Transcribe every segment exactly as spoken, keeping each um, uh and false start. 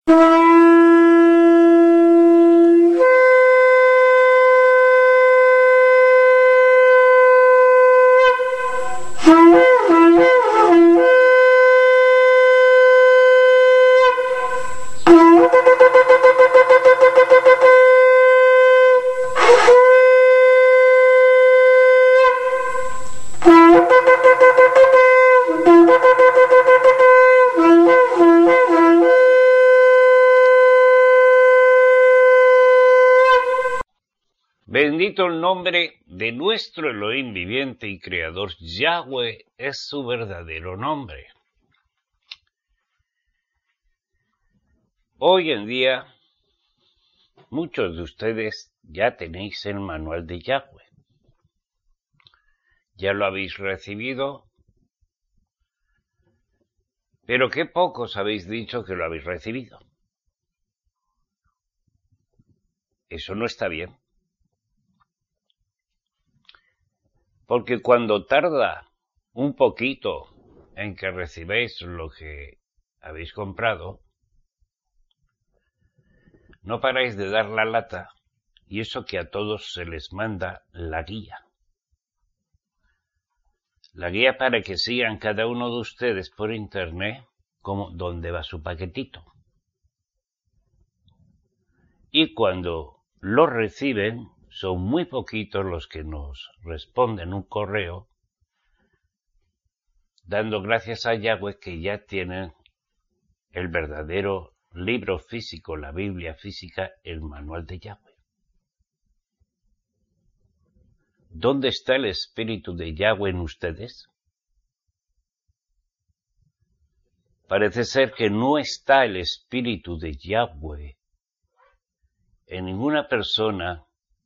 Bendito el nombre de nuestro Elohim viviente y creador. Yahweh es su verdadero nombre. Hoy en día, muchos de ustedes ya tenéis el manual de Yahweh. Ya lo habéis recibido, pero qué pocos habéis dicho que lo habéis recibido. Eso no está bien. Porque cuando tarda un poquito en que recibáis lo que habéis comprado, no paráis de dar la lata, y eso que a todos se les manda la guía. La guía para que sigan cada uno de ustedes por internet como dónde va su paquetito. Y cuando lo reciben, son muy poquitos los que nos responden un correo dando gracias a Yahweh que ya tienen el verdadero libro físico, la Biblia física, el manual de Yahweh. ¿Dónde está el espíritu de Yahweh en ustedes? Parece ser que no está el espíritu de Yahweh en ninguna persona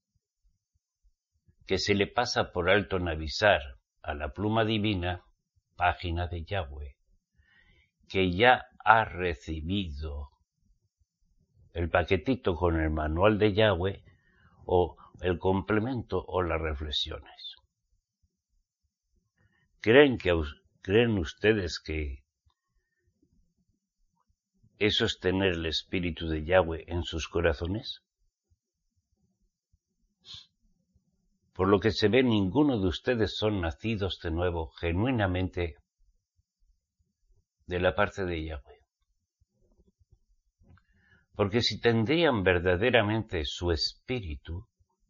que se le pasa por alto en avisar a la pluma divina, página de Yahweh, que ya ha recibido el paquetito con el manual de Yahweh o el complemento o las reflexiones. ¿Creen, que, ¿Creen ustedes que eso es tener el espíritu de Yahweh en sus corazones? Por lo que se ve, ninguno de ustedes son nacidos de nuevo, genuinamente, de la parte de Yahweh. Porque si tendrían verdaderamente su espíritu,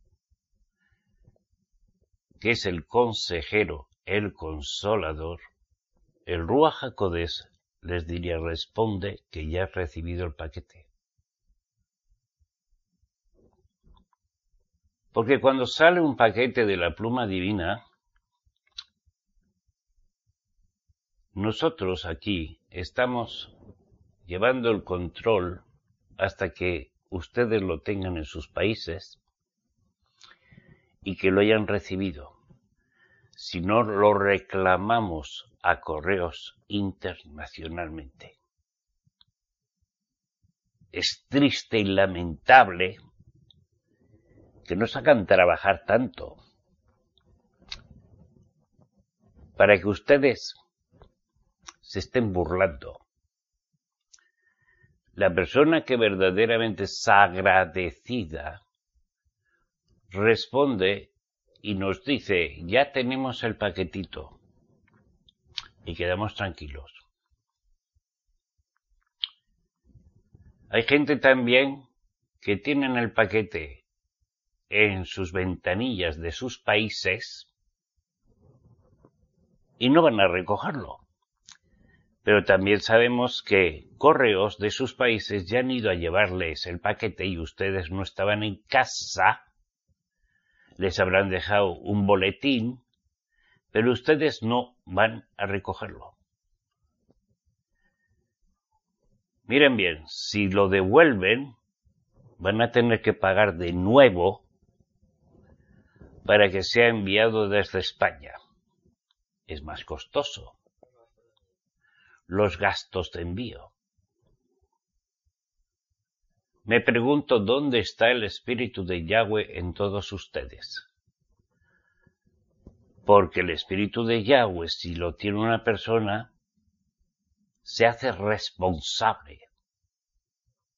que es el consejero, el consolador, el Ruach HaKodesh les diría, responde que ya has recibido el paquete. Porque cuando sale un paquete de la pluma divina, nosotros aquí estamos llevando el control hasta que ustedes lo tengan en sus países y que lo hayan recibido. Si no, lo reclamamos a correos internacionalmente. Es triste y lamentable que nos hagan trabajar tanto para que ustedes se estén burlando. La persona que verdaderamente es agradecida responde y nos dice, ya tenemos el paquetito, y quedamos tranquilos. Hay gente también que tienen el paquete en sus ventanillas de sus países y no van a recogerlo. Pero también sabemos que correos de sus países ya han ido a llevarles el paquete y ustedes no estaban en casa, les habrán dejado un boletín, pero ustedes no van a recogerlo. Miren bien, si lo devuelven, van a tener que pagar de nuevo para que sea enviado desde España. Es más costoso. Los gastos de envío. Me pregunto dónde está el espíritu de Yahweh en todos ustedes. Porque el espíritu de Yahweh, si lo tiene una persona, se hace responsable.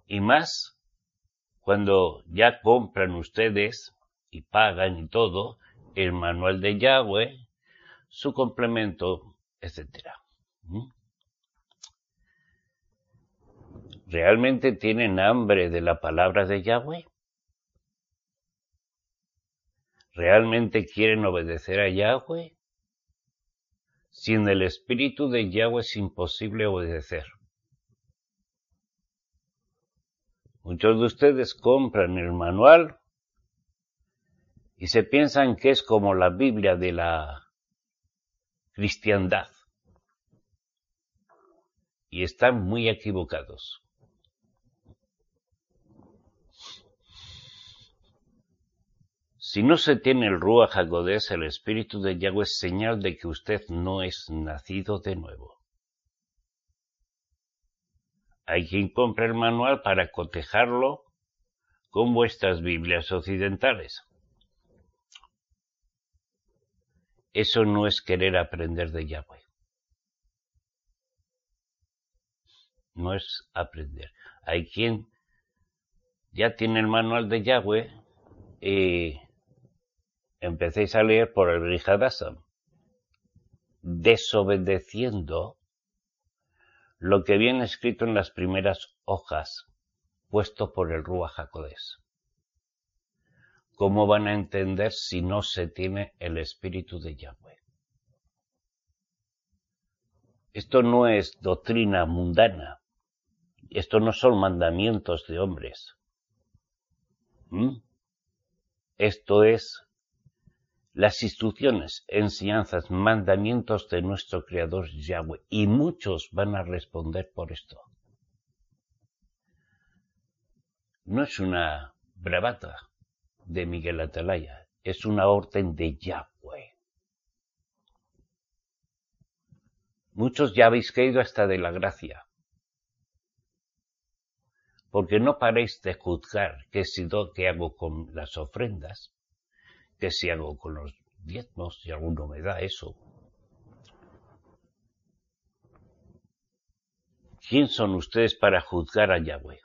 Y más cuando ya compran ustedes y pagan y todo el manual de Yahweh, su complemento, etcétera. ¿Mm? ¿Realmente tienen hambre de la palabra de Yahweh? ¿Realmente quieren obedecer a Yahweh? Sin el espíritu de Yahweh es imposible obedecer. Muchos de ustedes compran el manual y se piensan que es como la Biblia de la cristiandad. Y están muy equivocados. Si no se tiene el Ruach HaKodesh, el espíritu de Yahweh, es señal de que usted no es nacido de nuevo. Hay quien compra el manual para cotejarlo con vuestras Biblias occidentales. Eso no es querer aprender de Yahweh. No es aprender. Hay quien ya tiene el manual de Yahweh y empecéis a leer por el Brit Hadashah, desobedeciendo lo que viene escrito en las primeras hojas, puesto por el Ruach HaKodesh. ¿Cómo van a entender si no se tiene el espíritu de Yahweh? Esto no es doctrina mundana. Esto no son mandamientos de hombres. ¿Mm? Esto es las instrucciones, enseñanzas, mandamientos de nuestro Creador Yahweh. Y muchos van a responder por esto. No es una bravata de Miguel Atalaya, es una orden de Yahweh. Muchos ya habéis caído hasta de la gracia, porque no paréis de juzgar qué si do, qué hago con las ofrendas, qué si hago con los diezmos, si alguno me da eso. ¿Quién son ustedes para juzgar a Yahweh?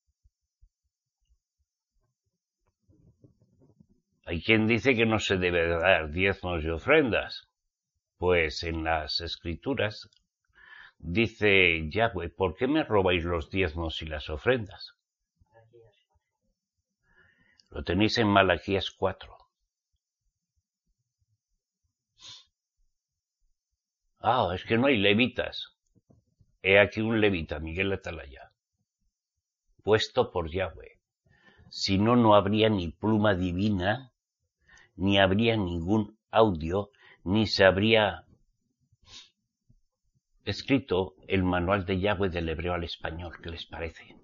Hay quien dice que no se debe dar diezmos y ofrendas. Pues en las Escrituras dice Yahweh, ¿por qué me robáis los diezmos y las ofrendas? Lo tenéis en Malaquías cuatro. Ah, es que no hay levitas. He aquí un levita, Miguel Atalaya, puesto por Yahweh. Si no, no habría ni pluma divina, ni habría ningún audio, ni se habría escrito el manual de Yahweh del hebreo al español. ¿Qué les parece?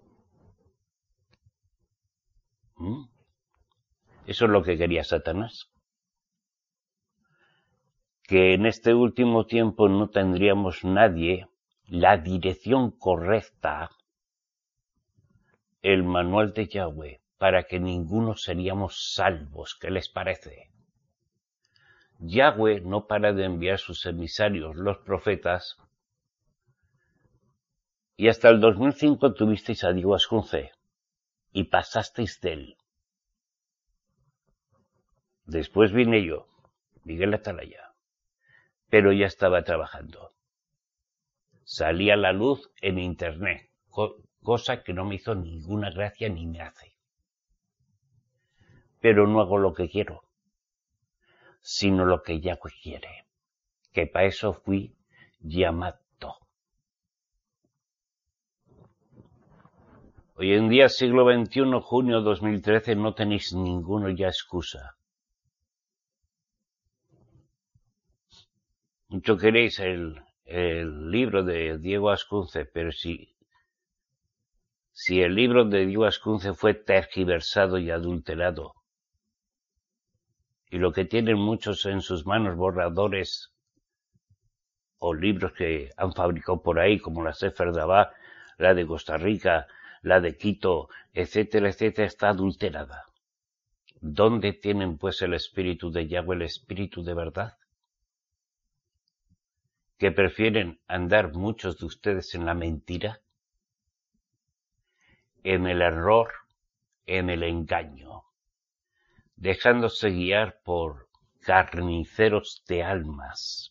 ¿Mm? Eso es lo que quería Satanás. Que en este último tiempo no tendríamos nadie la dirección correcta, el manual de Yahweh, para que ninguno seríamos salvos. ¿Qué les parece? Yahweh no para de enviar sus emisarios, los profetas, y hasta el dos mil cinco tuvisteis a Diego Ascunce y pasasteis de él. Después vine yo, Miguel Atalaya, pero ya estaba trabajando. Salí a la luz en internet, co cosa que no me hizo ninguna gracia ni me hace. Pero no hago lo que quiero, sino lo que Yahweh quiere, que para eso fui llamado. Hoy en día, siglo veintiuno, junio dos mil trece, no tenéis ninguno ya excusa. Mucho queréis el, el libro de Diego Ascunce, pero si, si el libro de Diego Ascunce fue tergiversado y adulterado, y lo que tienen muchos en sus manos borradores o libros que han fabricado por ahí, como la Sefer Dabá, la de Costa Rica, la de Quito, etcétera, etcétera, está adulterada. ¿Dónde tienen pues el espíritu de Yahweh, el espíritu de verdad? ¿Que prefieren andar muchos de ustedes en la mentira? en el error, en el engaño, dejándose guiar por carniceros de almas,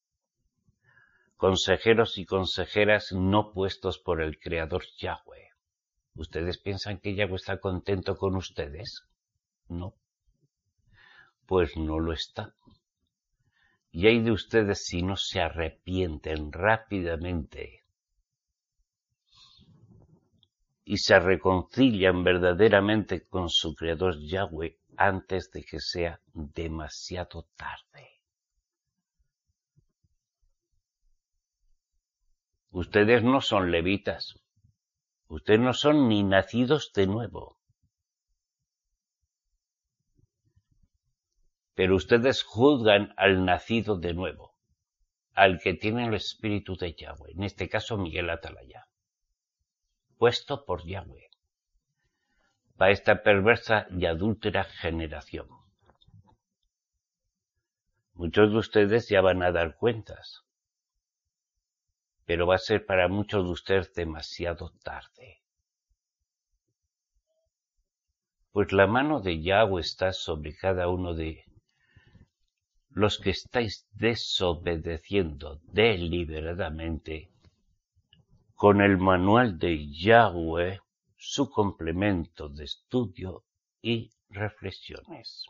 consejeros y consejeras no puestos por el Creador Yahweh. ¿Ustedes piensan que Yahweh está contento con ustedes? No. Pues no lo está. Y hay de ustedes si no se arrepienten rápidamente y se reconcilian verdaderamente con su Creador Yahweh antes de que sea demasiado tarde. Ustedes no son levitas. Ustedes no son ni nacidos de nuevo. Pero ustedes juzgan al nacido de nuevo, al que tiene el espíritu de Yahweh, en este caso Miguel Atalaya, puesto por Yahweh, para esta perversa y adúltera generación. Muchos de ustedes ya van a dar cuentas, pero va a ser para muchos de ustedes demasiado tarde. Pues la mano de Yahweh está sobre cada uno de los que estáis desobedeciendo deliberadamente con el manual de Yahweh, su complemento de estudio y reflexiones.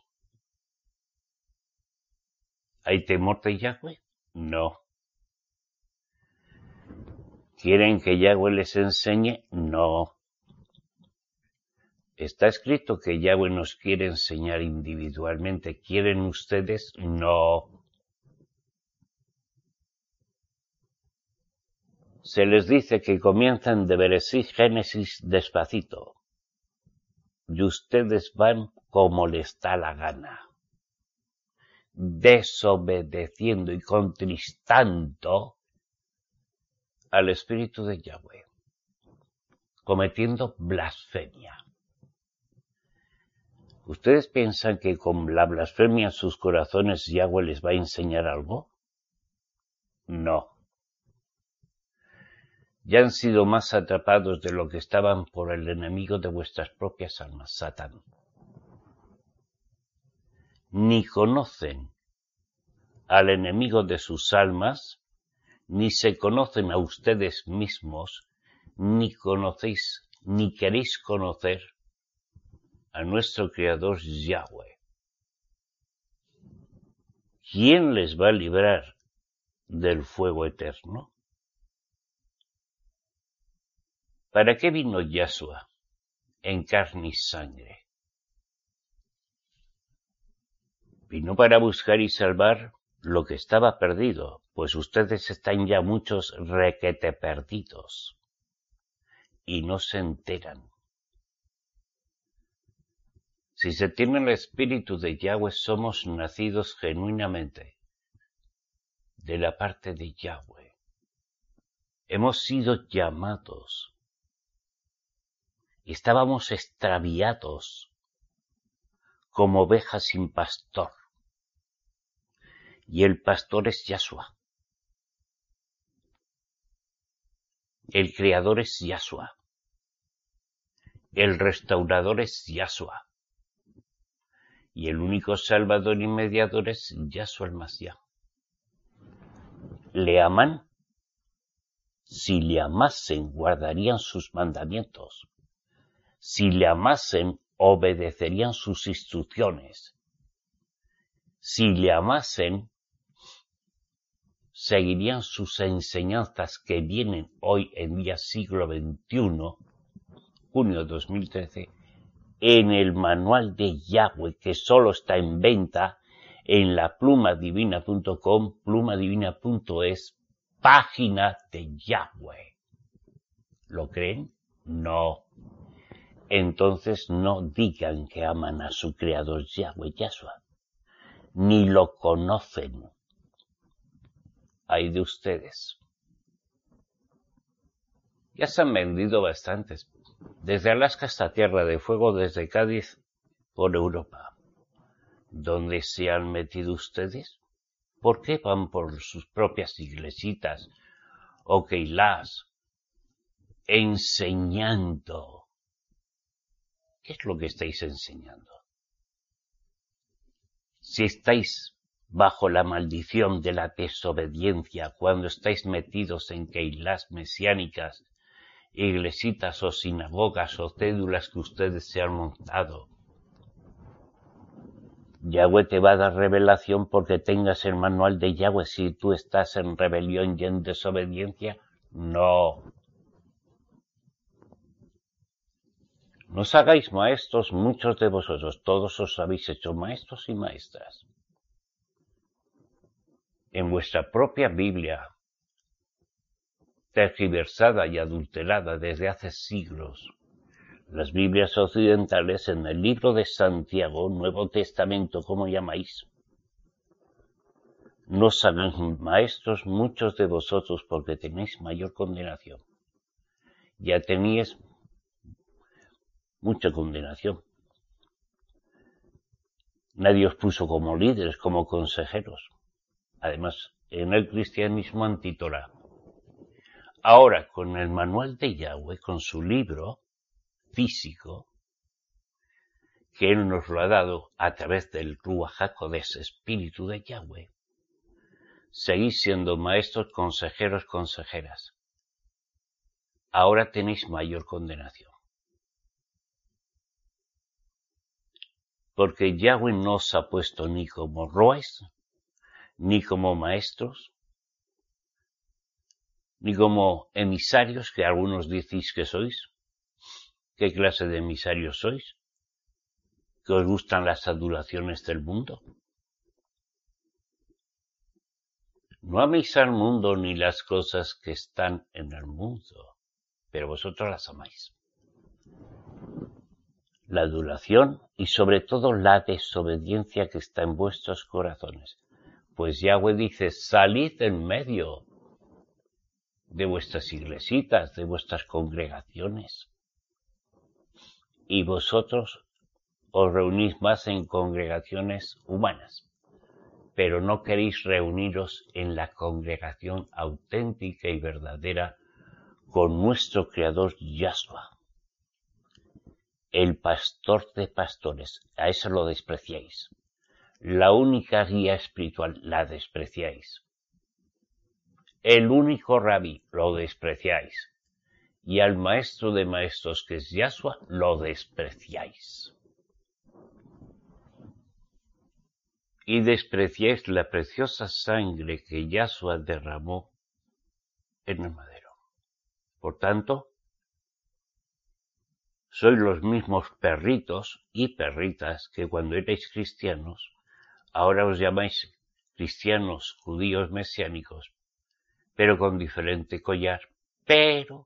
¿Hay temor de Yahweh? No. ¿Quieren que Yahweh les enseñe? No. ¿Está escrito que Yahweh nos quiere enseñar individualmente? ¿Quieren ustedes? No. Se les dice que comienzan de Bereshit Génesis despacito. Y ustedes van como les da la gana, desobedeciendo y contristando al Espíritu de Yahweh, cometiendo blasfemia. ¿Ustedes piensan que con la blasfemia en sus corazones Yahweh les va a enseñar algo? No. Ya han sido más atrapados de lo que estaban por el enemigo de vuestras propias almas, Satán. Ni conocen al enemigo de sus almas, ni se conocen a ustedes mismos, ni conocéis, ni queréis conocer a nuestro Creador Yahweh. ¿Quién les va a librar del fuego eterno? ¿Para qué vino Yahshua en carne y sangre? Vino para buscar y salvar lo que estaba perdido, pues ustedes están ya muchos requete perdidos y no se enteran. Si se tiene el espíritu de Yahweh, somos nacidos genuinamente de la parte de Yahweh. Hemos sido llamados. Estábamos extraviados como ovejas sin pastor. Y el pastor es Yahshua. El creador es Yahshua. El restaurador es Yahshua. Y el único salvador y mediador es Yahshua el Mashiach. ¿Le aman? Si le amasen, guardarían sus mandamientos. Si le amasen, obedecerían sus instrucciones. Si le amasen, seguirían sus enseñanzas que vienen hoy en día siglo veintiuno, junio de dos mil trece, en el manual de Yahweh, que solo está en venta en la pluma divina punto com, pluma divina punto es, página de Yahweh. ¿Lo creen? No. Entonces no digan que aman a su creador Yahweh Yahshua, ni lo conocen. Hay de ustedes. Ya se han vendido bastantes, desde Alaska hasta Tierra de Fuego, desde Cádiz por Europa. ¿Dónde se han metido ustedes? ¿Por qué van por sus propias iglesitas o keilás enseñando ¿Qué es lo que estáis enseñando? Si estáis bajo la maldición de la desobediencia, cuando estáis metidos en keilas mesiánicas, iglesitas o sinagogas o cédulas que ustedes se han montado, Yahweh te va a dar revelación porque tengas el manual de Yahweh si tú estás en rebelión y en desobediencia. No. No os hagáis maestros, muchos de vosotros, todos os habéis hecho maestros y maestras. En vuestra propia Biblia, tergiversada y adulterada desde hace siglos, las Biblias occidentales, en el libro de Santiago, Nuevo Testamento, como llamáis, no os hagáis maestros muchos de vosotros porque tenéis mayor condenación. Ya teníais mucha condenación. Nadie os puso como líderes, como consejeros. Además, en el cristianismo antitorá. Ahora, con el manual de Yahweh, con su libro físico, que Él nos lo ha dado a través del Ruach HaKodesh, espíritu de Yahweh, seguís siendo maestros, consejeros, consejeras. Ahora tenéis mayor condenación. Porque Yahweh no os ha puesto ni como roes, ni como maestros, ni como emisarios, que algunos decís que sois. ¿Qué clase de emisarios sois? ¿Que os gustan las adulaciones del mundo? No améis al mundo ni las cosas que están en el mundo, pero vosotros las amáis. La adulación y sobre todo la desobediencia que está en vuestros corazones. Pues Yahweh dice, salid en medio de vuestras iglesitas, de vuestras congregaciones. Y vosotros os reunís más en congregaciones humanas, pero no queréis reuniros en la congregación auténtica y verdadera con nuestro Creador Yahshua, el pastor de pastores. A eso lo despreciáis. La única guía espiritual la despreciáis. El único rabí lo despreciáis. Y al maestro de maestros, que es Yahshua, lo despreciáis. Y despreciáis la preciosa sangre que Yahshua derramó en el madero. Por tanto, sois los mismos perritos y perritas que cuando erais cristianos, ahora os llamáis cristianos judíos mesiánicos, pero con diferente collar, pero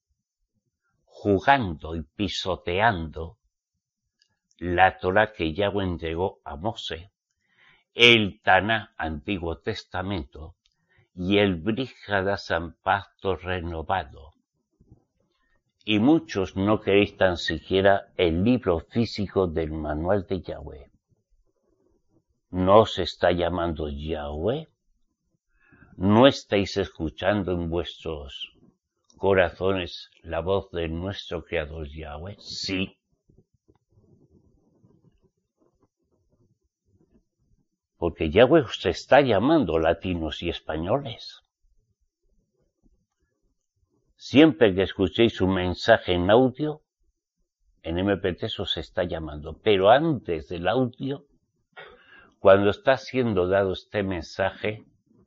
jugando y pisoteando la Torá que Yahweh entregó a Moshe, el Taná, Antiguo Testamento, y el Brit Hadashah, Pacto Renovado. Y muchos no queréis tan siquiera el libro físico del manual de Yahweh. ¿No os está llamando Yahweh? ¿No estáis escuchando en vuestros corazones la voz de nuestro Creador Yahweh? Sí. Porque Yahweh os está llamando, latinos y españoles. Siempre que escuchéis un mensaje en audio, en eme pe tres os está llamando. Pero antes del audio, cuando está siendo dado este mensaje,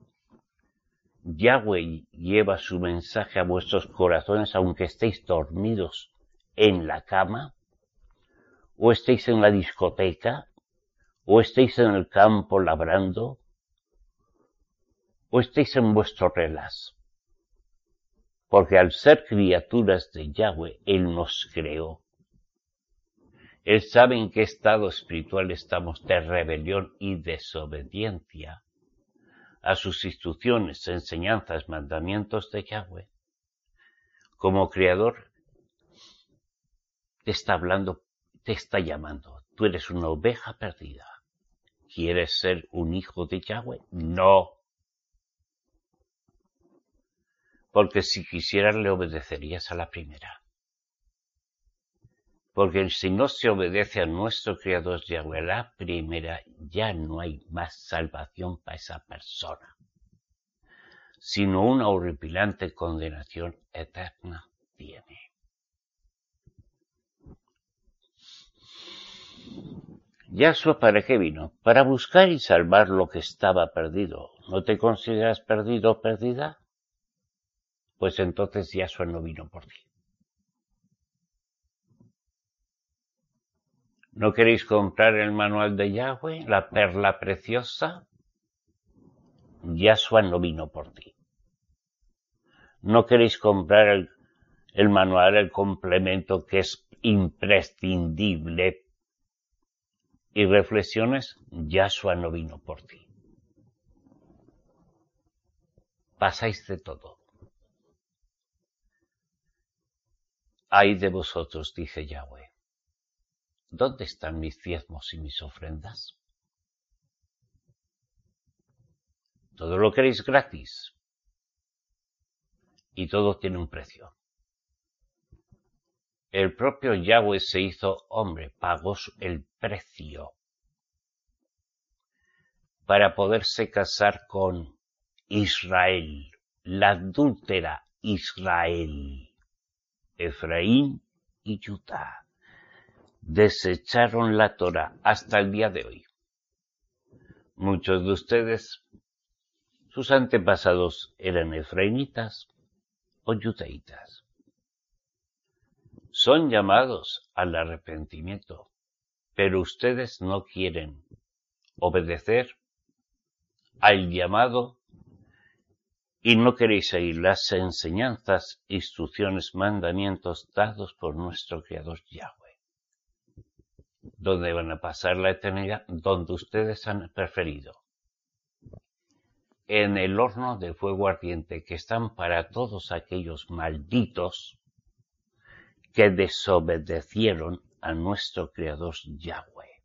Yahweh lleva su mensaje a vuestros corazones, aunque estéis dormidos en la cama, o estéis en la discoteca, o estéis en el campo labrando, o estéis en vuestro relax. Porque al ser criaturas de Yahweh, Él nos creó. Él sabe en qué estado espiritual estamos de rebelión y desobediencia a sus instrucciones, enseñanzas, mandamientos de Yahweh. Como Creador, te está hablando, te está llamando. Tú eres una oveja perdida. ¿Quieres ser un hijo de Yahweh? No. Porque si quisieras le obedecerías a la primera. Porque si no se obedece a nuestro Creador Yahweh, la primera, ya no hay más salvación para esa persona, sino una horripilante condenación eterna tiene. Yahshua, ¿para qué vino? Para buscar y salvar lo que estaba perdido. ¿No te consideras perdido o perdida? Pues entonces Yahshua no vino por ti. ¿No queréis comprar el manual de Yahweh, la perla preciosa? Yahshua no vino por ti. ¿No queréis comprar el, el manual, el complemento que es imprescindible? Y reflexiones, Yahshua no vino por ti. Pasáis de todo. Ay de vosotros, dice Yahweh. ¿Dónde están mis diezmos y mis ofrendas? Todo lo queréis gratis. Y todo tiene un precio. El propio Yahweh se hizo hombre, pagó el precio para poderse casar con Israel, la adúltera Israel. Efraín y Judá desecharon la Torá hasta el día de hoy. Muchos de ustedes, sus antepasados eran efraimitas o judaitas. Son llamados al arrepentimiento, pero ustedes no quieren obedecer al llamado y no queréis seguir las enseñanzas, instrucciones, mandamientos dados por nuestro Creador Yahweh. ¿Dónde van a pasar la eternidad? Donde ustedes han preferido. En el horno de fuego ardiente que están para todos aquellos malditos que desobedecieron a nuestro Creador Yahweh.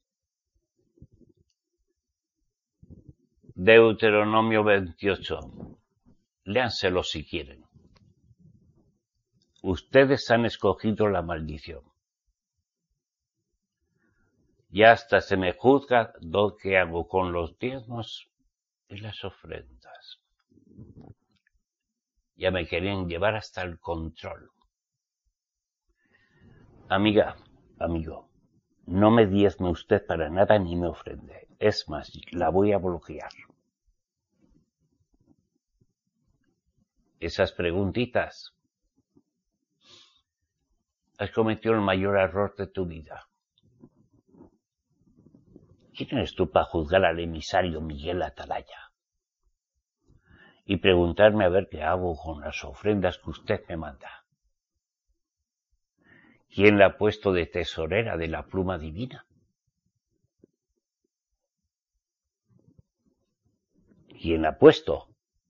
Deuteronomio veintiocho. Léanselo si quieren. Ustedes han escogido la maldición. Y hasta se me juzga lo que hago con los diezmos y las ofrendas. Ya me querían llevar hasta el control. Amiga, amigo, no me diezme usted para nada ni me ofrende. Es más, la voy a bloquear. Esas preguntitas. Has cometido el mayor error de tu vida. ¿Quién eres tú para juzgar al emisario Miguel Atalaya? Y preguntarme a ver qué hago con las ofrendas que usted me manda. ¿Quién la ha puesto de tesorera de la pluma divina? ¿Quién la ha puesto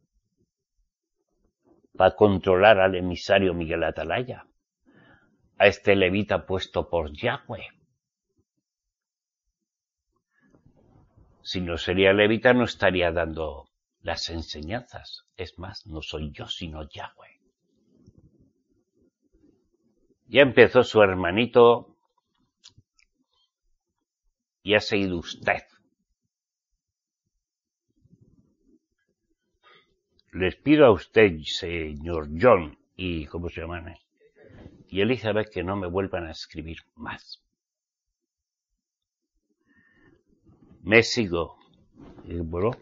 para controlar al emisario Miguel Atalaya? A este levita puesto por Yahweh. Si no sería levita, no estaría dando las enseñanzas. Es más, no soy yo, sino Yahweh. Ya empezó su hermanito y ha seguido usted. Les pido a usted, señor John, y ¿cómo se llaman? Y Elizabeth, que no me vuelvan a escribir más. Me sigo. ¿De qué pueblo?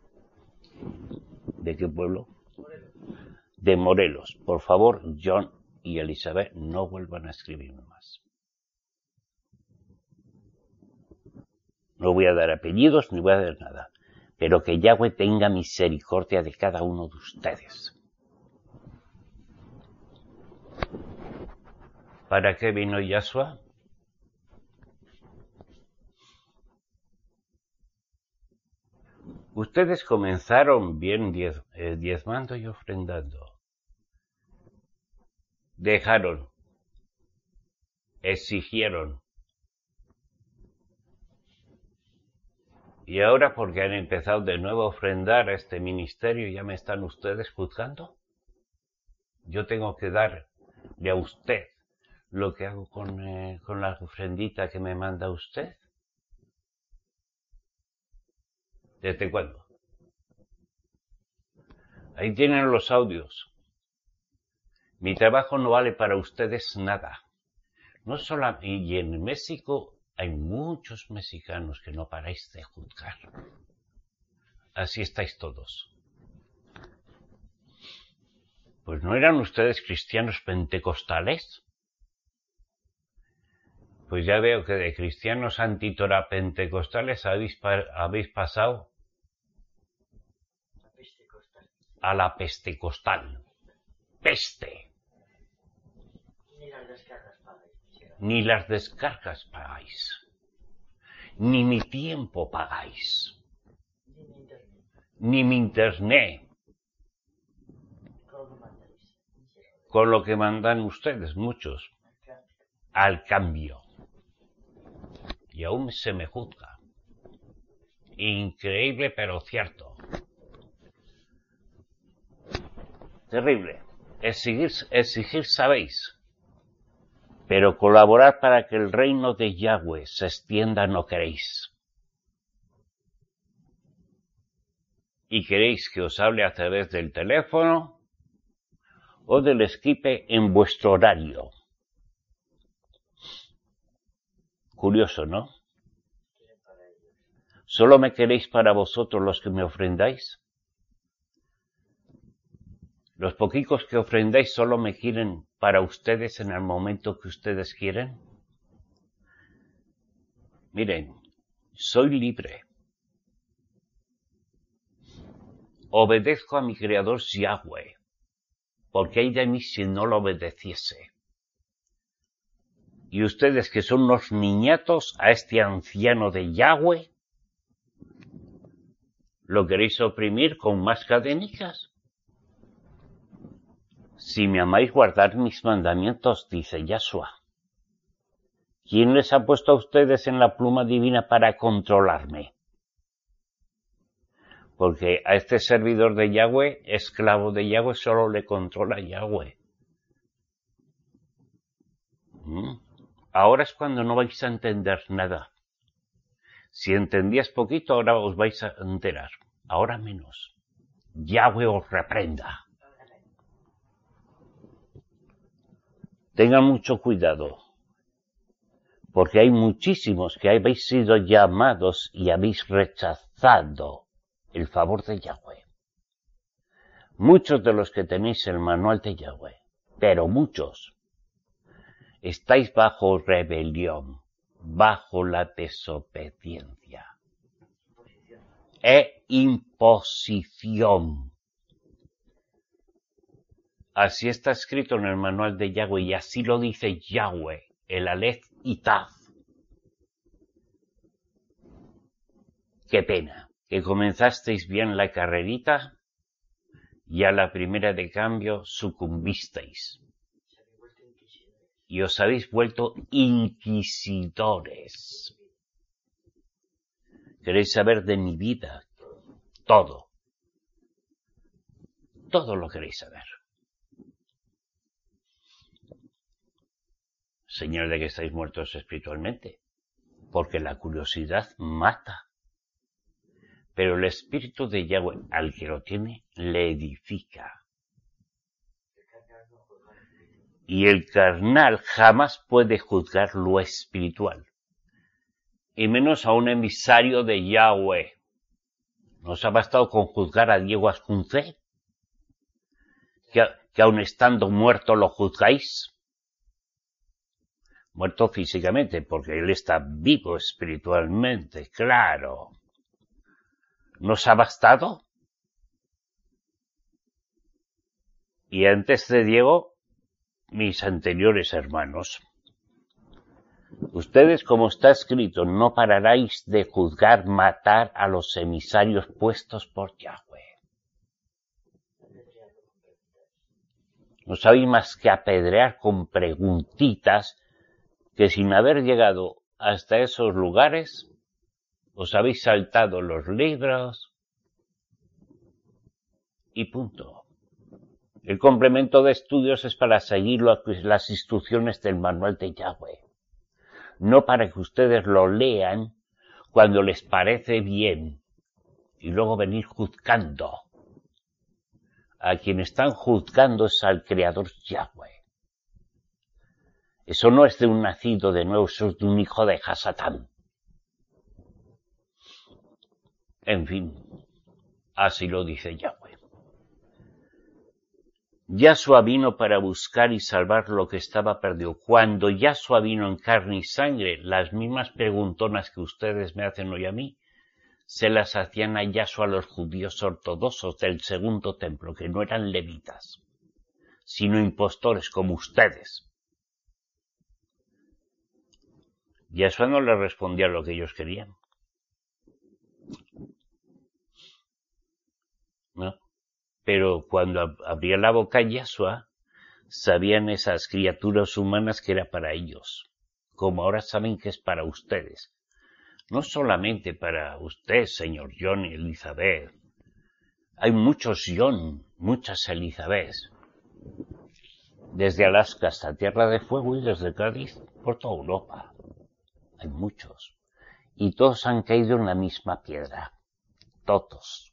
¿De qué pueblo? De Morelos. Por favor, John y Elizabeth, no vuelvan a escribirme más. No voy a dar apellidos ni voy a dar nada. Pero que Yahweh tenga misericordia de cada uno de ustedes. ¿Para qué vino Yahshua? Ustedes comenzaron bien diez, eh, diezmando y ofrendando. Dejaron, exigieron. Y ahora, porque han empezado de nuevo a ofrendar a este ministerio, ¿ya me están ustedes juzgando? Yo tengo que darle a usted lo que hago con, eh, con la ofrendita que me manda usted? ¿Desde cuándo? Ahí tienen los audios. Mi trabajo no vale para ustedes nada. No solo, y en México hay muchos mexicanos que no paráis de juzgar. Así estáis todos. Pues ¿no eran ustedes cristianos pentecostales? Pues ya veo que de cristianos antitora pentecostales habéis, pa habéis pasado a la peste costal. Peste. Ni las descargas pagáis. Ni las descargas pagáis. Ni mi tiempo pagáis. Ni mi internet. Ni mi internet. Con lo que mandáis. Con lo que mandan ustedes, muchos. Al cambio. Y aún se me juzga. Increíble, pero cierto. Terrible. Exigir, exigir sabéis. Pero colaborar para que el reino de Yahweh se extienda no queréis. Y queréis que os hable a través del teléfono o del Skype en vuestro horario. Curioso, ¿no? ¿Solo me queréis para vosotros los que me ofrendáis? ¿Los poquicos que ofrendáis solo me quieren para ustedes en el momento que ustedes quieren? Miren, soy libre. Obedezco a mi Creador Yahweh, porque hay de mí si no lo obedeciese. Y ustedes que son unos niñatos a este anciano de Yahweh, ¿lo queréis oprimir con más cadenicas? Si me amáis, guardad mis mandamientos, dice Yahshua. ¿Quién les ha puesto a ustedes en la pluma divina para controlarme? Porque a este servidor de Yahweh, esclavo de Yahweh, solo le controla Yahweh. ¿Mm? Ahora es cuando no vais a entender nada. Si entendías poquito, ahora os vais a enterar. Ahora menos. Yahweh os reprenda. Tengan mucho cuidado, porque hay muchísimos que habéis sido llamados y habéis rechazado el favor de Yahweh. Muchos de los que tenéis el manual de Yahweh, pero muchos, estáis bajo rebelión, bajo la desobediencia e imposición. Así está escrito en el manual de Yahweh y así lo dice Yahweh, el Aleph y Taf. Qué pena, que comenzasteis bien la carrerita y a la primera de cambio sucumbisteis. Y os habéis vuelto inquisidores. ¿Queréis saber de mi vida? Todo. Todo lo queréis saber. Señal de que estáis muertos espiritualmente, porque la curiosidad mata. Pero el espíritu de Yahweh, al que lo tiene, le edifica. Y el carnal jamás puede juzgar lo espiritual, y menos a un emisario de Yahweh. ¿Nos ha bastado con juzgar a Diego Ascunce? ¿Que, que aun estando muerto lo juzgáis? Muerto físicamente, porque él está vivo espiritualmente, claro. ¿Nos ha bastado? Y antes de Diego, mis anteriores hermanos. Ustedes, como está escrito, no pararéis de juzgar, matar a los emisarios puestos por Yahweh. No sabéis más que apedrear con preguntitas que sin haber llegado hasta esos lugares, os habéis saltado los libros y punto. El complemento de estudios es para seguir las instrucciones del manual de Yahweh, no para que ustedes lo lean cuando les parece bien y luego venir juzgando. A quien están juzgando es al Creador Yahweh. Eso no es de un nacido de nuevo, eso es de un hijo de Hasatán. En fin, así lo dice Yahweh. Yahshua vino para buscar y salvar lo que estaba perdido. Cuando Yahshua vino en carne y sangre, las mismas preguntonas que ustedes me hacen hoy a mí, se las hacían a Yahshua los judíos ortodoxos del segundo templo, que no eran levitas, sino impostores como ustedes. Yahshua no les respondía lo que ellos querían. ¿No? Pero cuando abría la boca Yahshua, sabían esas criaturas humanas que era para ellos, como ahora saben que es para ustedes. No solamente para usted, señor John y Elizabeth. Hay muchos John, muchas Elizabeth. Desde Alaska hasta Tierra de Fuego y desde Cádiz por toda Europa. Hay muchos. Y todos han caído en la misma piedra. Todos.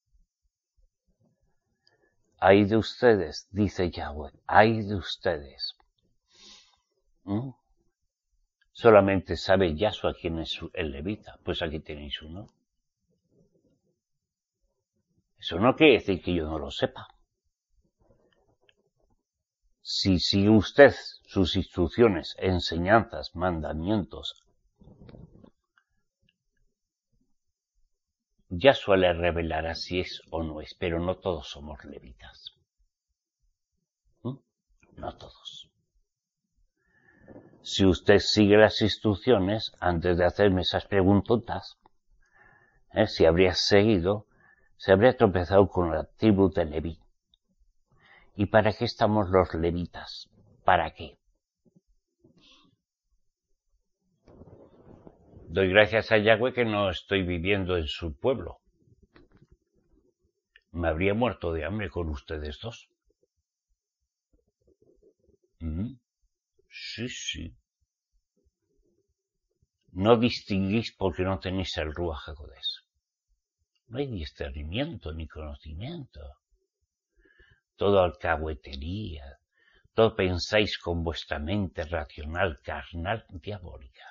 Ay de ustedes, dice Yahweh, ay de ustedes. ¿Mm? Solamente sabe Yahshua quién es el levita. Pues aquí tenéis uno. Eso no quiere decir que yo no lo sepa. Si sigue usted sus instrucciones, enseñanzas, mandamientos, Yahshua le revelará si es o no es, pero no todos somos levitas. ¿Mm? No todos. Si usted sigue las instrucciones, antes de hacerme esas preguntotas, ¿eh? si habría seguido, se habría tropezado con la tribu de Leví. ¿Y para qué estamos los levitas? ¿Para qué? Doy gracias a Yahweh que no estoy viviendo en su pueblo. Me habría muerto de hambre con ustedes dos. ¿Mm? Sí, sí. No distinguís porque no tenéis el Ruach HaKodesh. No hay discernimiento ni conocimiento. Todo alcahuetería. Todo pensáis con vuestra mente racional, carnal, diabólica.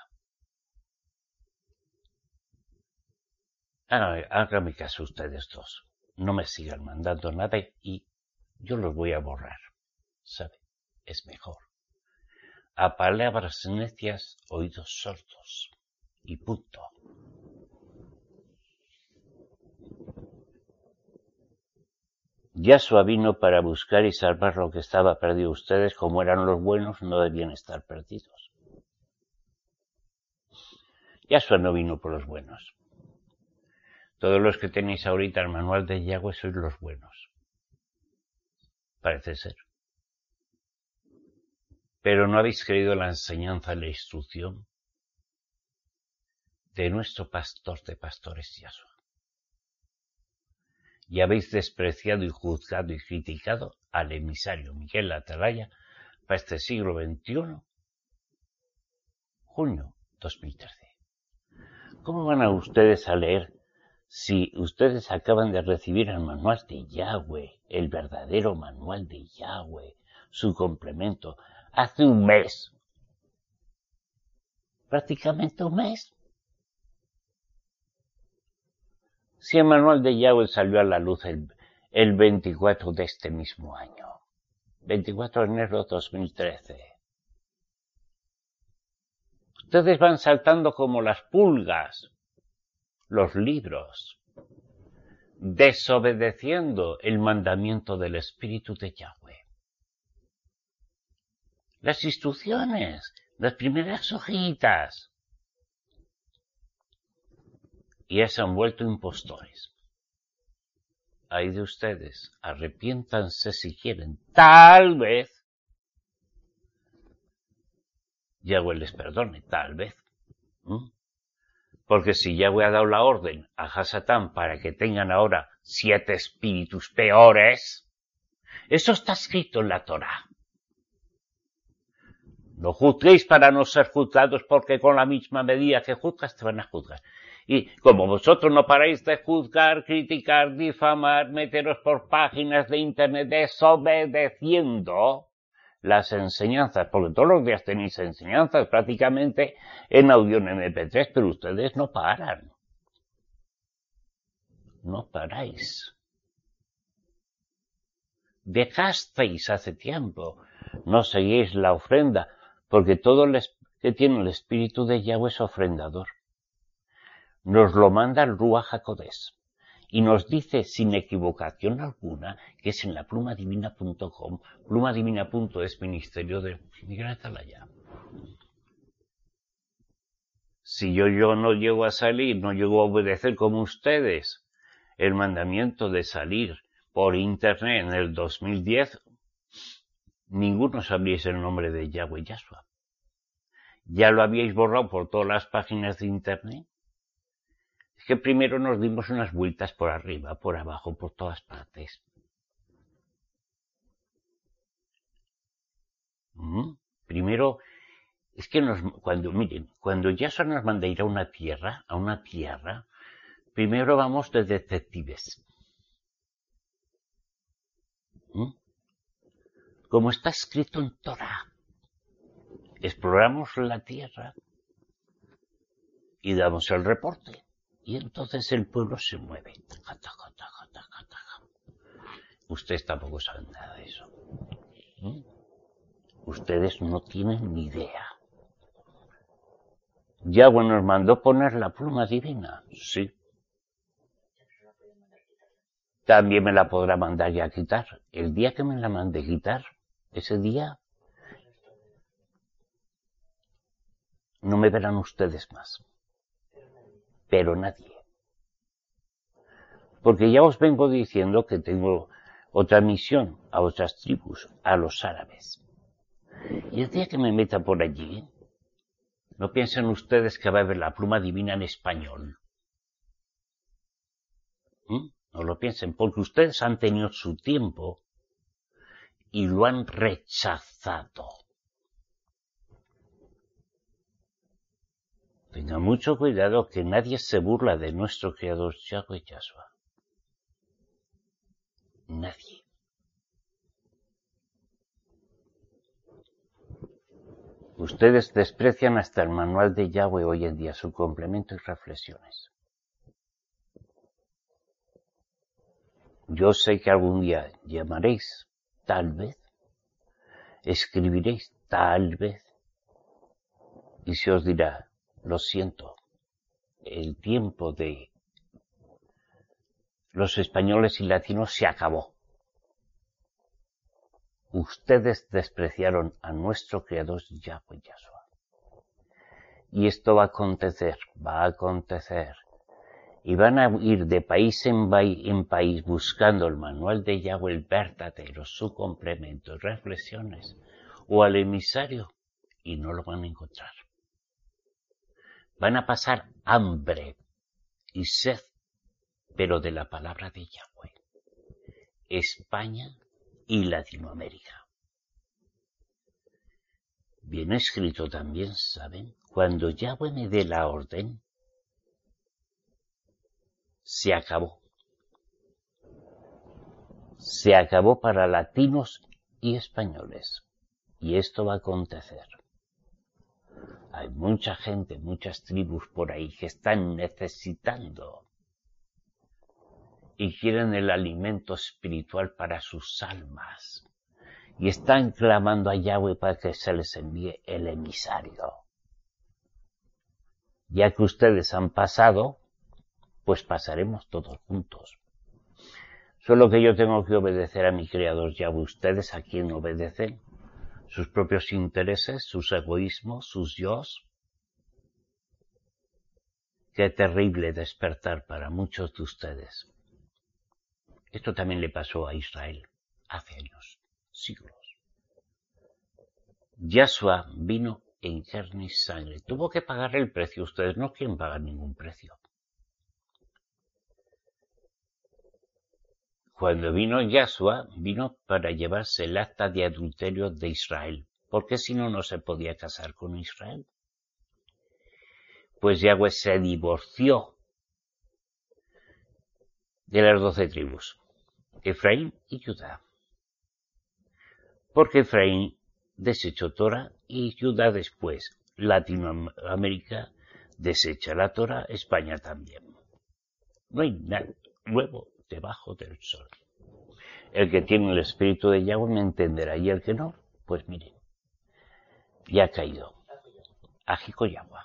Háganme caso ustedes dos. No me sigan mandando nada y yo los voy a borrar. ¿Sabe? Es mejor. A palabras necias, oídos sordos. Y punto. Yahshua vino para buscar y salvar lo que estaba perdido. Ustedes, como eran los buenos, no debían estar perdidos. Yahshua no vino por los buenos. Todos los que tenéis ahorita el manual de Yahweh sois los buenos. Parece ser. Pero no habéis creído la enseñanza y la instrucción de nuestro pastor de pastores Yahshua. Y habéis despreciado y juzgado y criticado al emisario Miguel Atalaya para este siglo veintiuno, junio dos mil trece. ¿Cómo van a ustedes a leer si ustedes acaban de recibir el manual de Yahweh, el verdadero manual de Yahweh, su complemento, hace un mes? Prácticamente un mes. Si el manual de Yahweh salió a la luz el, el veinticuatro de este mismo año, veinticuatro de enero de dos mil trece. Ustedes van saltando como las pulgas los libros, desobedeciendo el mandamiento del Espíritu de Yahweh. Las instrucciones, las primeras hojitas. Y ya se han vuelto impostores. Ay de ustedes, arrepiéntanse si quieren. Tal vez Yahweh les perdone, tal vez. ¿Mm? Porque si Yahweh ha dado la orden a Hasatán para que tengan ahora siete espíritus peores, Eso está escrito en la Torá. No juzguéis para no ser juzgados, porque con la misma medida que juzgas te van a juzgar. Y como vosotros no paráis de juzgar, criticar, difamar, meteros por páginas de internet desobedeciendo las enseñanzas, porque todos los días tenéis enseñanzas prácticamente en audio en eme pe tres, pero ustedes no paran. No paráis. Dejasteis hace tiempo, no seguís la ofrenda, porque todo el que tiene el espíritu de Yahweh es ofrendador. Nos lo manda el Ruach HaKodesh y nos dice sin equivocación alguna que es en la pluma divina punto com, pluma divina punto es, Ministerio de Miguel Atalaya. Si yo, yo no llego a salir, no llego a obedecer como ustedes el mandamiento de salir por internet en el dos mil diez, ninguno sabríais el nombre de Yahweh Yahshua. Ya lo habíais borrado por todas las páginas de internet. Es que primero nos dimos unas vueltas por arriba, por abajo, por todas partes. ¿Mm? Primero, es que nos, cuando, miren, cuando Yahshua nos manda ir a una tierra, a una tierra, primero vamos de detectives. ¿Mm? Como está escrito en Torah, exploramos la tierra y damos el reporte. Y entonces el pueblo se mueve. Ustedes tampoco saben nada de eso. ¿Mm? Ustedes no tienen ni idea. Yahweh nos mandó poner la pluma divina. Sí. También me la podrá mandar ya a quitar. El día que me la mande quitar, ese día no me verán ustedes más. Pero nadie. Porque ya os vengo diciendo que tengo otra misión a otras tribus, a los árabes. Y el día que me meta por allí, no piensen ustedes que va a haber la pluma divina en español. ¿Mm? No lo piensen, porque ustedes han tenido su tiempo y lo han rechazado. Tengan mucho cuidado que nadie se burla de nuestro Creador Yahweh Yahshua. Nadie. Ustedes desprecian hasta el manual de Yahweh hoy en día, su complemento y reflexiones. Yo sé que algún día llamaréis, tal vez, escribiréis, tal vez, y se os dirá, lo siento, el tiempo de los españoles y latinos se acabó. Ustedes despreciaron a nuestro Creador Yahweh Yahshua. Y esto va a acontecer, va a acontecer. Y van a ir de país en, en país buscando el manual de Yahweh, el verdadero, su complemento, reflexiones, o al emisario, y no lo van a encontrar. Van a pasar hambre y sed, pero de la palabra de Yahweh. España y Latinoamérica. Bien escrito también, ¿saben? Cuando Yahweh me dé la orden, se acabó. Se acabó para latinos y españoles. Y esto va a acontecer. Hay mucha gente, muchas tribus por ahí que están necesitando y quieren el alimento espiritual para sus almas. Y están clamando a Yahweh para que se les envíe el emisario. Ya que ustedes han pasado, pues pasaremos todos juntos. Solo que yo tengo que obedecer a mi Creador Yahweh. Ustedes a quien obedecen, sus propios intereses, sus egoísmos, sus yos. Qué terrible despertar para muchos de ustedes. Esto también le pasó a Israel hace años, siglos. Yahshua vino en carne y sangre. Tuvo que pagar el precio. Ustedes no quieren pagar ningún precio. Cuando vino Yahshua, vino para llevarse el acta de adulterio de Israel, porque si no, no se podía casar con Israel. Pues Yahweh se divorció de las doce tribus, Efraín y Judá, porque Efraín desechó Torah y Judá después. Latinoamérica desecha la Torah, España también. No hay nada nuevo debajo del sol. El que tiene el espíritu de Yahweh me entenderá, y el que no, pues mire, ya ha caído. Ajico y agua.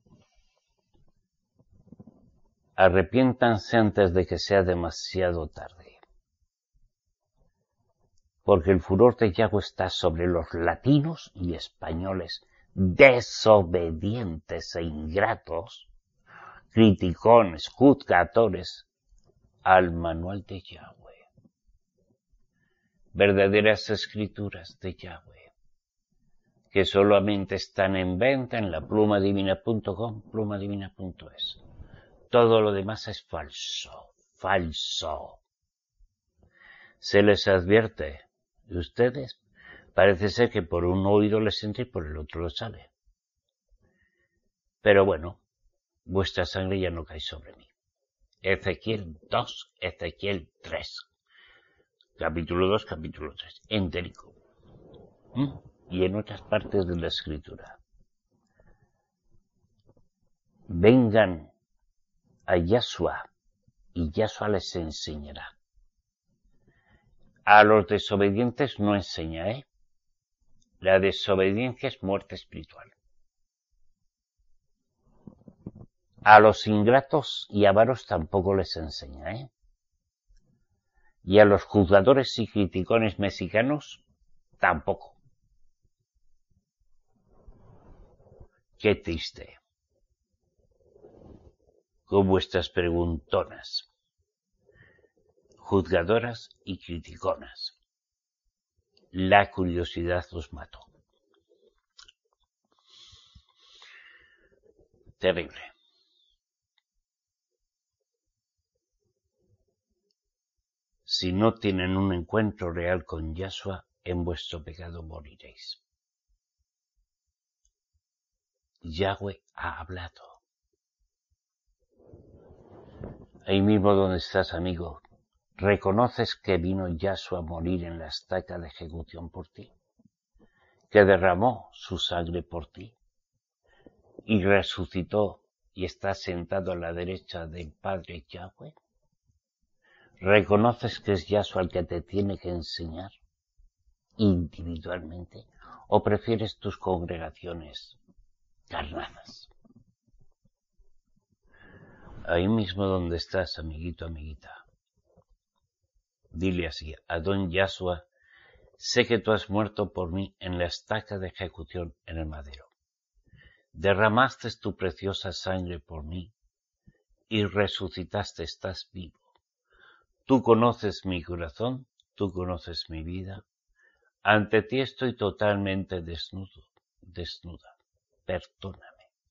Arrepiéntanse antes de que sea demasiado tarde. Porque el furor de Yahweh está sobre los latinos y españoles desobedientes e ingratos, criticones, juzgadores al manual de Yahweh. Verdaderas escrituras de Yahweh, que solamente están en venta en la pluma divina punto com, pluma divina punto es. Todo lo demás es falso, falso. Se les advierte, y ustedes parece ser que por un oído les entra y por el otro les sale. Pero bueno, vuestra sangre ya no cae sobre mí. Ezequiel dos, Ezequiel tres. Capítulo dos, capítulo tres. Entérico. ¿Mm? Y en otras partes de la escritura. Vengan a Yahshua y Yahshua les enseñará. A los desobedientes no enseña, ¿eh? La desobediencia es muerte espiritual. A los ingratos y avaros tampoco les enseña, ¿eh? Y a los juzgadores y criticones mexicanos tampoco. Qué triste. Con vuestras preguntonas, juzgadoras y criticonas. La curiosidad os mató. Terrible. Si no tienen un encuentro real con Yahshua, en vuestro pecado moriréis. Yahweh ha hablado. Ahí mismo donde estás, amigo, ¿reconoces que vino Yahshua a morir en la estaca de ejecución por ti? Que derramó su sangre por ti y resucitó y está sentado a la derecha del Padre Yahweh. ¿Reconoces que es Yahshua el que te tiene que enseñar individualmente o prefieres tus congregaciones carnadas? Ahí mismo donde estás, amiguito, amiguita, dile así, Adón Yahshua, sé que tú has muerto por mí en la estaca de ejecución en el madero. Derramaste tu preciosa sangre por mí y resucitaste, estás vivo. Tú conoces mi corazón, tú conoces mi vida. Ante ti estoy totalmente desnudo, desnuda. Perdóname.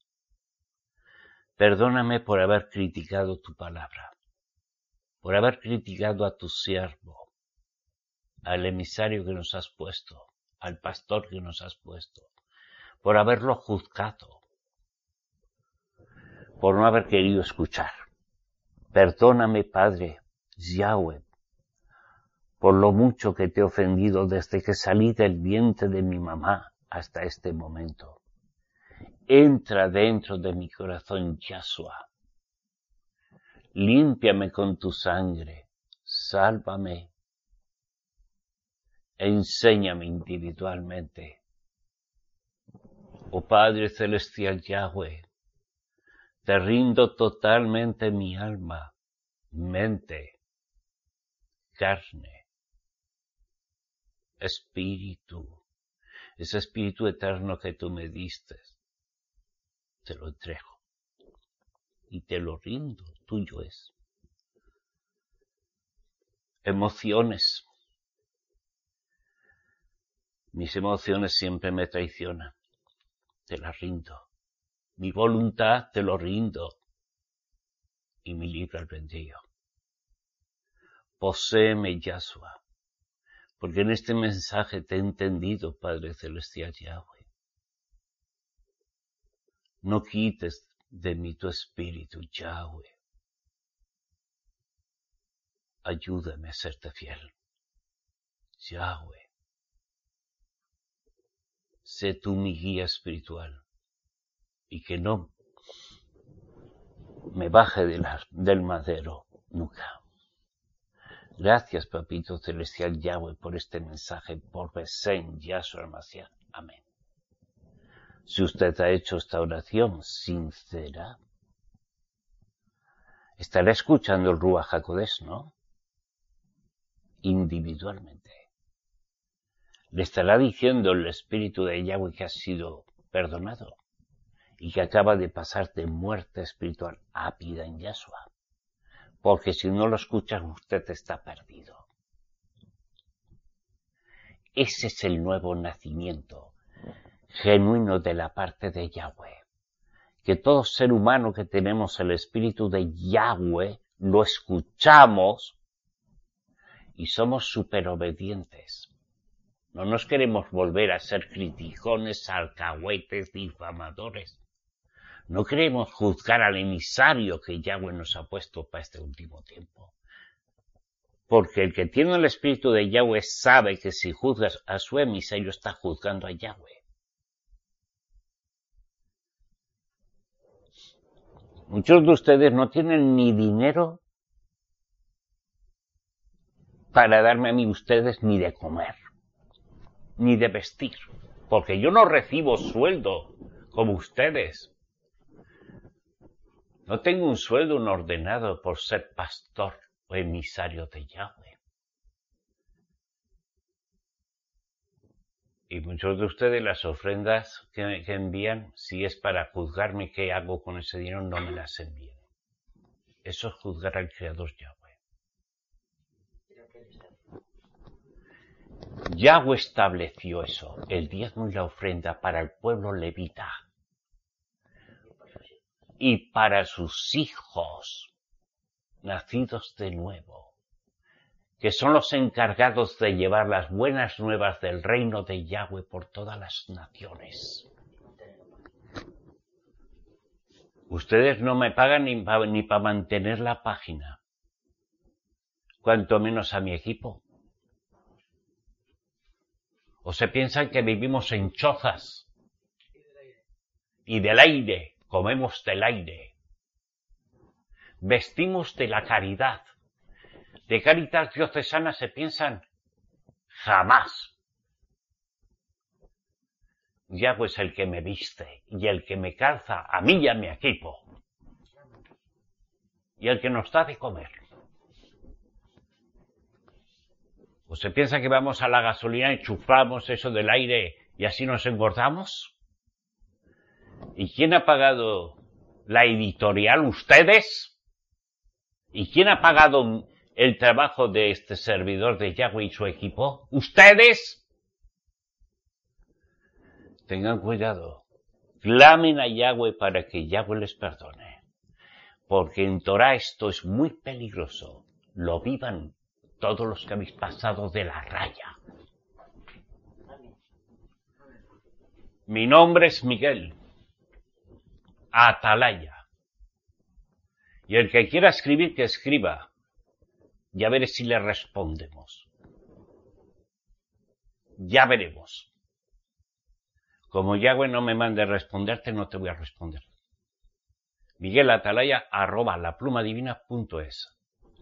Perdóname por haber criticado tu palabra, por haber criticado a tu siervo, al emisario que nos has puesto, al pastor que nos has puesto, por haberlo juzgado, por no haber querido escuchar. Perdóname, Padre Yahweh, por lo mucho que te he ofendido desde que salí del vientre de mi mamá hasta este momento. Entra dentro de mi corazón, Yahshua. Límpiame con tu sangre, sálvame, enséñame individualmente. Oh Padre Celestial Yahweh, te rindo totalmente mi alma, mente, carne, espíritu, ese espíritu eterno que tú me diste, te lo entrego y te lo rindo, tuyo es. Emociones. Mis emociones siempre me traicionan. Te las rindo. Mi voluntad te lo rindo. Y mi libre albedrío. Poséeme, Yahshua, porque en este mensaje te he entendido, Padre Celestial Yahweh. No quites de mí tu espíritu, Yahweh. Ayúdame a serte fiel, Yahweh. Sé tú mi guía espiritual y que no me baje de la, del madero nunca. Gracias, Papito Celestial Yahweh, por este mensaje, por Besen Yahshua Mashiach. Amén. Si usted ha hecho esta oración sincera, estará escuchando el Ruach HaKodesh, ¿no? Individualmente. Le estará diciendo el Espíritu de Yahweh que ha sido perdonado y que acaba de pasar de muerte espiritual a vida en Yahshua. Porque si no lo escucha, usted está perdido. Ese es el nuevo nacimiento genuino de la parte de Yahweh. Que todo ser humano que tenemos el Espíritu de Yahweh lo escuchamos y somos súper obedientes. No nos queremos volver a ser criticones, alcahuetes, difamadores. No queremos juzgar al emisario que Yahweh nos ha puesto para este último tiempo. Porque el que tiene el Espíritu de Yahweh sabe que si juzgas a su emisario está juzgando a Yahweh. Muchos de ustedes no tienen ni dinero para darme a mí ustedes ni de comer, ni de vestir, porque yo no recibo sueldo como ustedes. No tengo un sueldo ordenado por ser pastor o emisario de Yahweh. Y muchos de ustedes las ofrendas que, que envían, si es para juzgarme qué hago con ese dinero, no me las envíen. Eso es juzgar al Creador Yahweh. Yahweh estableció eso, el diezmo y la ofrenda para el pueblo levita y para sus hijos nacidos de nuevo, que son los encargados de llevar las buenas nuevas del reino de Yahweh por todas las naciones. Ustedes no me pagan ni para ni pa mantener la página, cuanto menos a mi equipo. ¿O se piensan que vivimos en chozas? Y del aire, comemos del aire. Vestimos de la caridad. De Caritas Diocesana se piensan jamás. Yahweh es el que me viste y el que me calza a mí y a mi equipo. Y el que nos da de comer. ¿O se piensa que vamos a la gasolina y chufamos eso del aire y así nos engordamos? ¿Y quién ha pagado la editorial? ¿Ustedes? ¿Y quién ha pagado el trabajo de este servidor de Yahweh y su equipo? ¿Ustedes? Tengan cuidado. Clamen a Yahweh para que Yahweh les perdone. Porque en Torah esto es muy peligroso. Lo vivan todos los que habéis pasado de la raya. Mi nombre es Miguel Atalaya. Y el que quiera escribir, que escriba. Ya veré si le respondemos. Ya veremos. Como Yahweh no me mande responderte, no te voy a responder. Miguel Atalaya, arroba laplumadivina.es.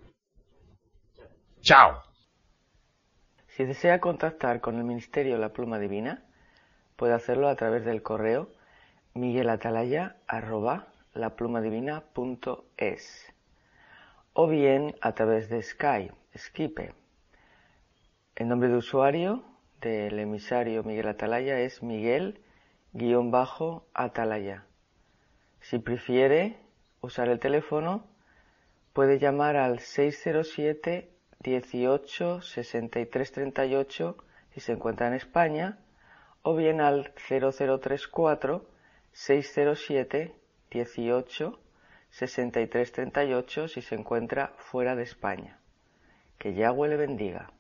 ¡Chao! Si desea contactar con el Ministerio La Pluma Divina, puede hacerlo a través del correo miguelatalaya arroba laplumadivina.es o bien a través de Skype, Skype. El nombre de usuario del emisario Miguel Atalaya es Miguel-Atalaya. Si prefiere usar el teléfono, puede llamar al seis cero siete, dieciocho, sesenta y tres treinta y ocho si se encuentra en España, o bien al cero cero tres cuatro, seis cero siete, dieciocho, sesenta y tres treinta y ocho si se encuentra fuera de España. Que Yahweh le bendiga.